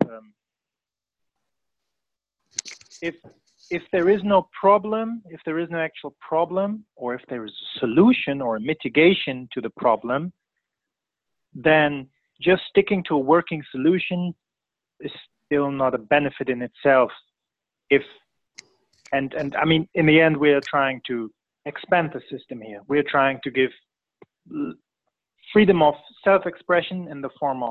if there is no problem, if there is no actual problem, or if there is a solution or a mitigation to the problem, then just sticking to a working solution is still not a benefit in itself. And I mean, in the end, we are trying to expand the system here. We're trying to give freedom of self-expression in the form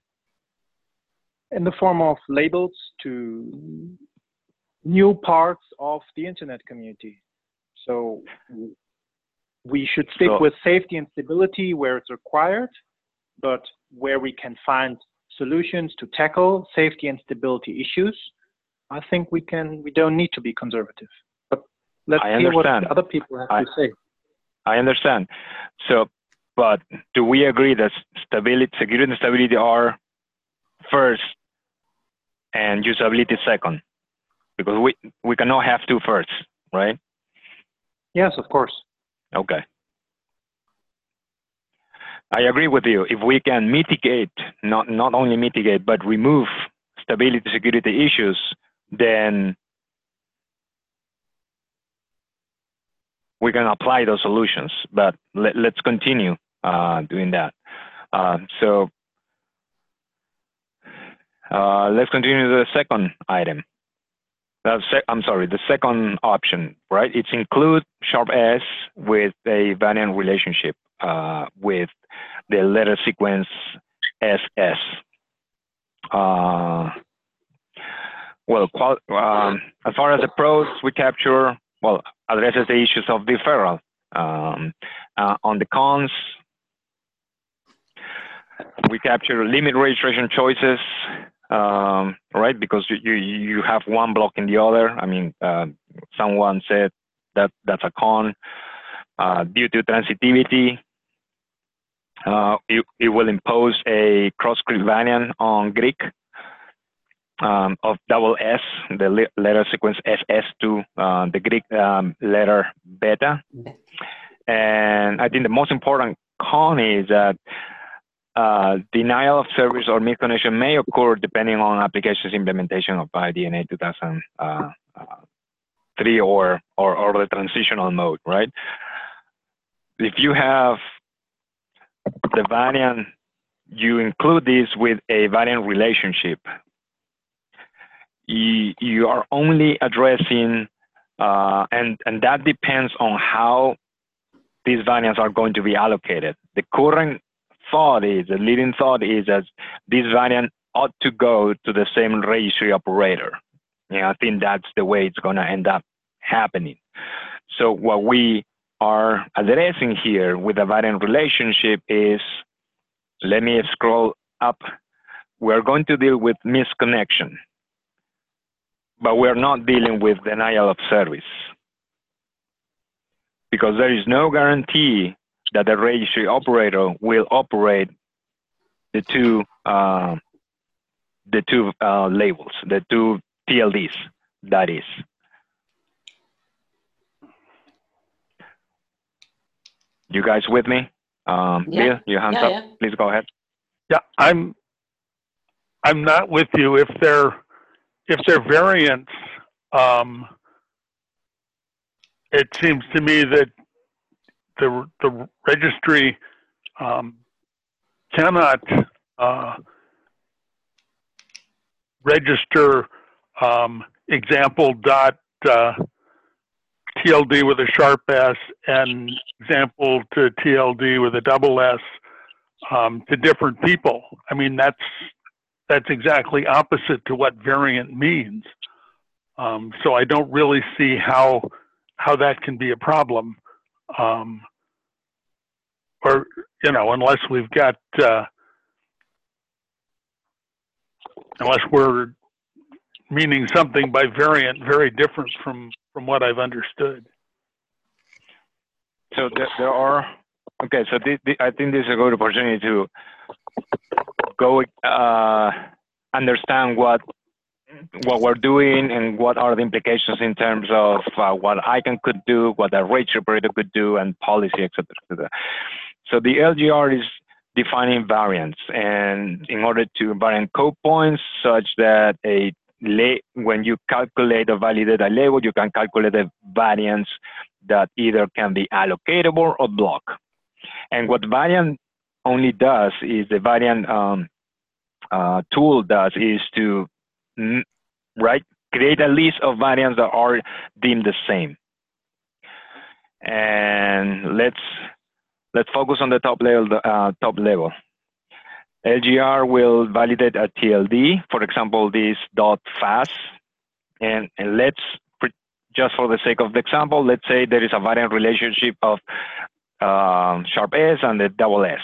of labels to new parts of the internet community. So we should stick with safety and stability where it's required, but where we can find solutions to tackle safety and stability issues, I think we don't need to be conservative. But let's hear what other people have to say. I understand. So, but do we agree that security and stability are first and usability second? Because we cannot have two first, right? Yes, of course. Okay. I agree with you. If we can mitigate, not only mitigate, but remove stability security issues, then we can apply those solutions. But let's continue doing that. So let's continue to the second item. I'm sorry, the second option, right? It's include #S with a variant relationship with the letter sequence SS. Well, as far as the pros, we capture, well, addresses the issues of deferral. On the cons, we capture limit registration choices, right? Because you have one blocking the other. I mean, someone said that that's a con. Due to transitivity, it will impose a cross-script variant on Greek of SS, the letter sequence SS to the Greek letter beta. And I think the most important con is that denial of service or misconnection may occur depending on application's implementation of IDNA 2003 or the transitional mode, right? If you have the variant, you include this with a variant relationship. You are only addressing, and that depends on how these variants are going to be allocated. The current thought is, the leading thought is that this variant ought to go to the same registry operator. I think that's the way it's going to end up happening. So what we are addressing here with the variant relationship is, let me scroll up. We're going to deal with misconnection, but we're not dealing with denial of service, because there is no guarantee that the registry operator will operate the two labels, the two TLDs, that is. You guys with me? Bill, your hands up. Please go ahead. Yeah, I'm not with you. If they're variants, it seems to me that the registry cannot register example dot TLD with a sharp S and example to TLD with a double S to different people. I mean, that's that's exactly opposite to what variant means. So I don't really see how that can be a problem, or unless we've got unless we're meaning something by variant very different from what I've understood. So there are, okay, so I think this is a good opportunity to go understand what we're doing and what are the implications in terms of what ICANN could do, what a registry operator could do, and policy, et cetera. So the LGR is defining variants, and in order to variant code points such that when you calculate or validate a label, you can calculate the variants that either can be allocatable or block. And what variant only does is the variant tool does is to create a list of variants that are deemed the same. And let's focus on the top level. LGR will validate a TLD, for example, this .fast, and let's, just for the sake of the example, let's say there is a variant relationship of sharp S and the double S.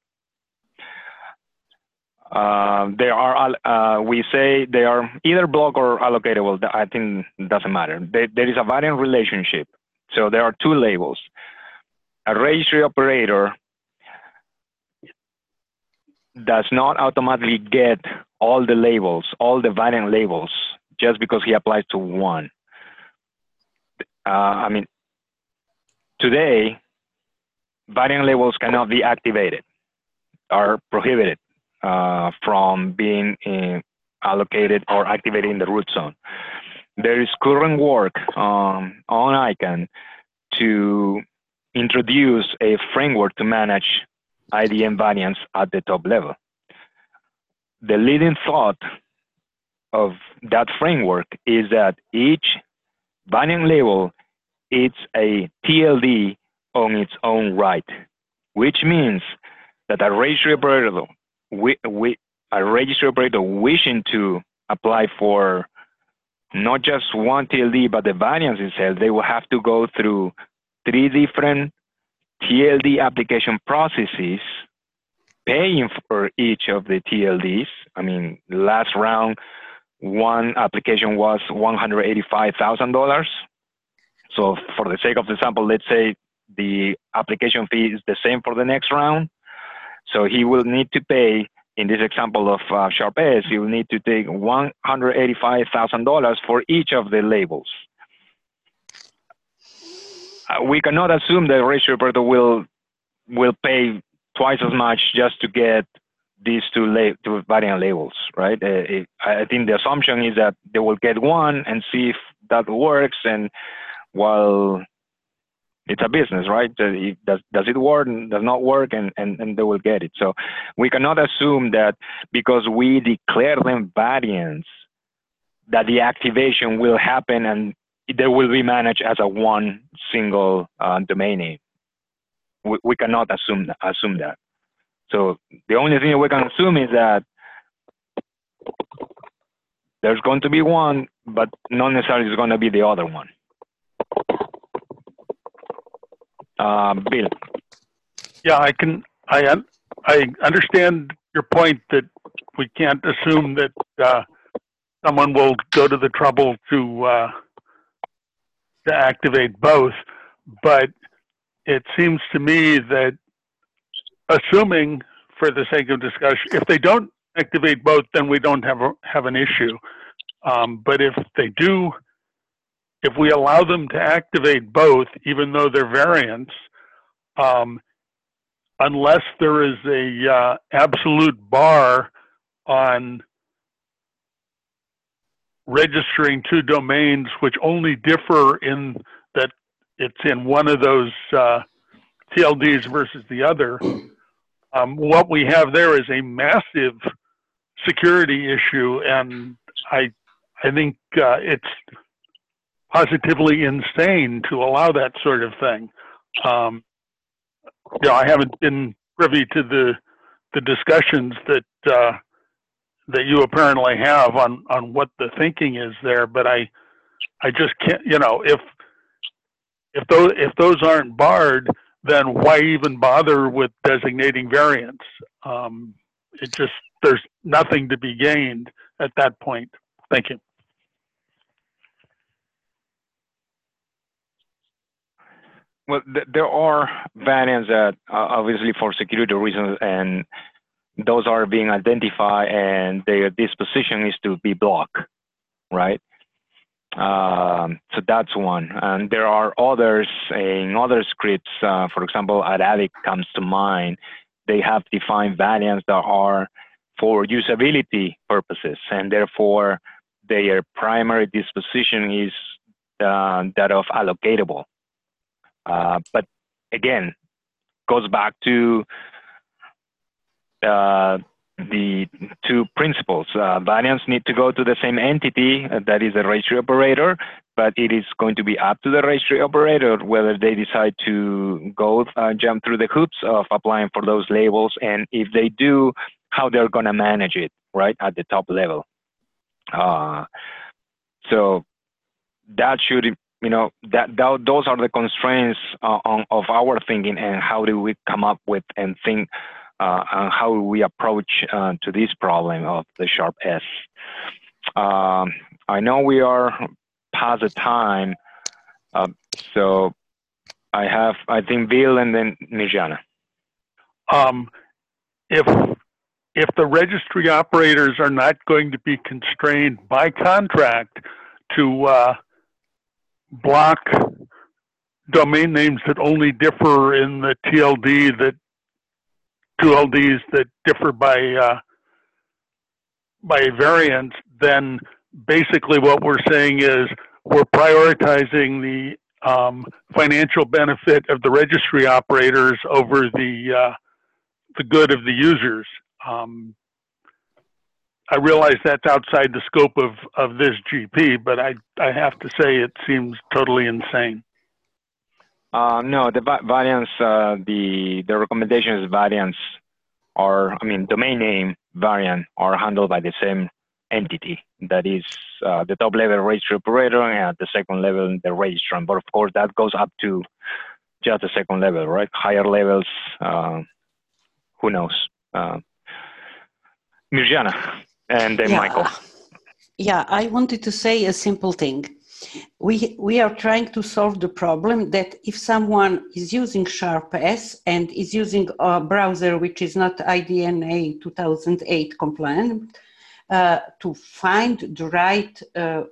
We say they are either block or allocatable. I think it doesn't matter. There is a variant relationship. So there are two labels. A registry operator does not automatically get all the labels, all the variant labels, just because he applies to one. I mean, today, variant labels cannot be activated, are prohibited from being allocated or activated in the root zone. There is current work on ICANN to introduce a framework to manage IDM variants at the top level. The leading thought of that framework is that each variant label is a TLD on its own right, which means that a registry operator, wishing to apply for not just one TLD, but the variants itself, they will have to go through 3 different TLD application processes, paying for each of the TLDs. I mean, last round, one application was $185,000. So for the sake of the example, let's say the application fee is the same for the next round. So he will need to pay, in this example of Sharp S, he will need to take $185,000 for each of the labels. We cannot assume that registry operator will pay twice as much just to get these two variant labels, right? I think the assumption is that they will get one and see if that works, and while it's a business, right? Does it work and does not work, and they will get it. So we cannot assume that because we declare them variants, that the activation will happen and they will be managed as a one single domain name. We cannot assume that. So the only thing we can assume is that there's going to be one, but not necessarily is going to be the other one. Bill. Yeah, I understand your point that we can't assume that someone will go to the trouble to activate both, but it seems to me that, assuming for the sake of discussion, if they don't activate both, then we don't have an issue. But if they do, if we allow them to activate both, even though they're variants, unless there is a absolute bar on registering two domains which only differ in that it's in one of those TLDs versus the other, what we have there is a massive security issue, and I think it's positively insane to allow that sort of thing. I haven't been privy to the discussions that that you apparently have on what the thinking is there, but I just can't, you know, if those aren't barred, then why even bother with designating variance? It just, there's nothing to be gained at that point. Thank you. Well, there are variants that obviously for security reasons, and those are being identified, and their disposition is to be blocked, right? So that's one. And there are others in other scripts, for example, Arabic comes to mind. They have defined variants that are for usability purposes, and therefore their primary disposition is that of allocatable. But again, goes back to the two principles. Variants need to go to the same entity, that is the registry operator, but it is going to be up to the registry operator whether they decide to go jump through the hoops of applying for those labels, and if they do, how they're going to manage it, right, at the top level. So that should, you know, those are the constraints of our thinking, and how do we come up with and think on how we approach to this problem of the sharp S. I know we are past the time, so I think Bill and then Mirjana. If the registry operators are not going to be constrained by contract to block domain names that only differ in the TLD, that two LDs that differ by variance, then basically what we're saying is we're prioritizing the financial benefit of the registry operators over the good of the users. I realize that's outside the scope of this GP, but I have to say it seems totally insane. No, the variants, the recommendation is variants are, I mean, domain name variant are handled by the same entity. That is the top level registry operator, and at the second level, the registrant. But of course, that goes up to just the second level, right? Higher levels, who knows? Mirjana, and then Michael. Yeah, I wanted to say a simple thing. We are trying to solve the problem that if someone is using Sharp S and is using a browser which is not IDNA 2008 compliant, to find the right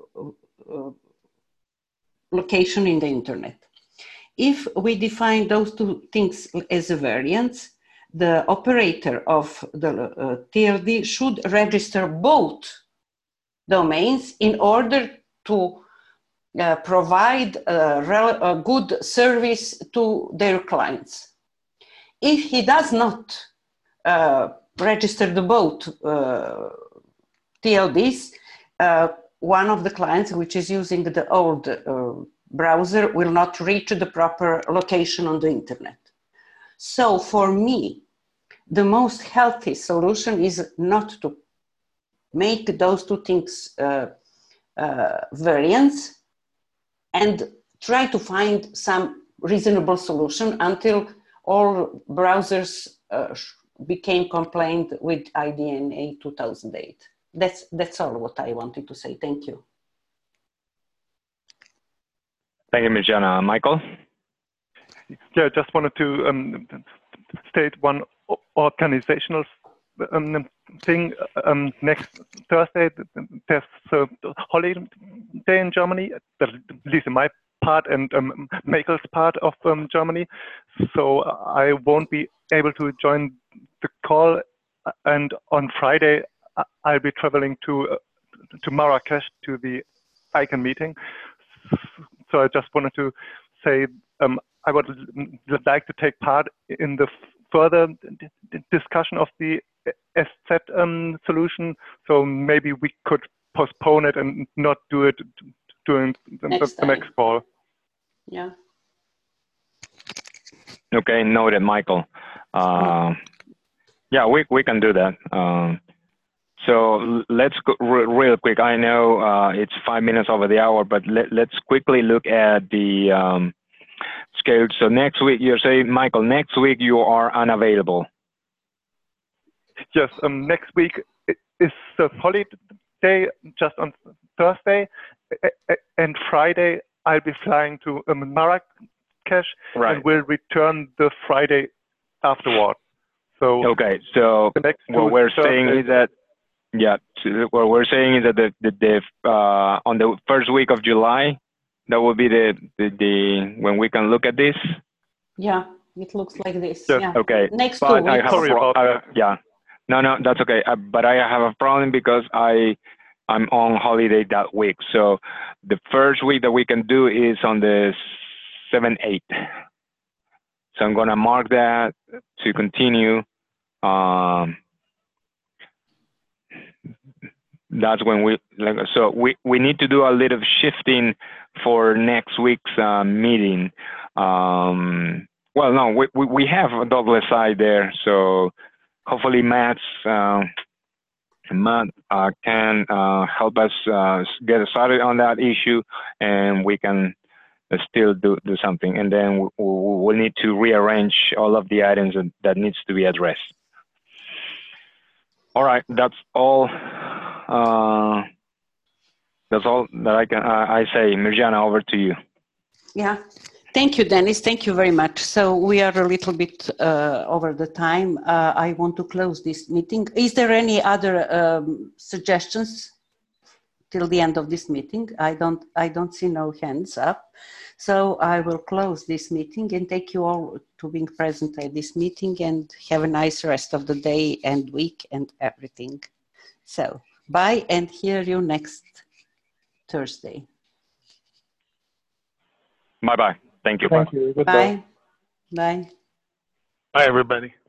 location in the internet. If we define those two things as a variance, the operator of the TLD should register both domains in order to provide a good service to their clients. If he does not register the both TLDs, one of the clients which is using the old browser will not reach the proper location on the internet. So for me, the most healthy solution is not to make those two things variants, and try to find some reasonable solution until all browsers became compliant with IDNA 2008. That's all what I wanted to say. Thank you. Thank you, Mirjana. Michael? Yeah, I just wanted to state one organizational thing. Next Thursday, there's a holiday in Germany, at least in my part and Michael's part of Germany. So I won't be able to join the call. And on Friday, I'll be traveling to Marrakesh to the ICANN meeting. So I just wanted to say I would like to take part in the further discussion of the SZ solution. So maybe we could postpone it and not do it during the next call. Yeah. Okay, noted, Michael. Yeah, we can do that. So let's go real quick. I know it's 5 minutes over the hour, but let's quickly look at the schedule. So next week, you're saying, Michael, next week you are unavailable. Yes, next week is the holiday just on Thursday, and Friday I'll be flying to Marrakesh, Right. and will return the Friday afterward. So okay, so what we're saying is that, yeah, so what we're saying is that the on the first week of July, that will be the when we can look at this. Yeah, it looks like this. Yes. Yeah. Okay, Next 2 but I weeks. have Sorry about that. yeah, no, that's okay. But I have a problem because I'm on holiday that week. So the first week that we can do is on the 7th, 8th. So I'm gonna mark that to continue. That's when we need to do a little shifting for next week's meeting. Well, no, we have Douglas side there, so hopefully Matt can help us get started on that issue, and we can still do something. And then we'll need to rearrange all of the items that needs to be addressed. All right, that's all. That's all that I can. I say, Mirjana, over to you. Yeah. Thank you, Dennis. Thank you very much. So we are a little bit over the time. I want to close this meeting. Is there any other suggestions till the end of this meeting? I don't see no hands up. So I will close this meeting and thank you all to being present at this meeting, and have a nice rest of the day and week and everything. So bye, and hear you next Thursday. Bye-bye. Thank you. Thank you. Goodbye. Bye. Bye. Bye, everybody.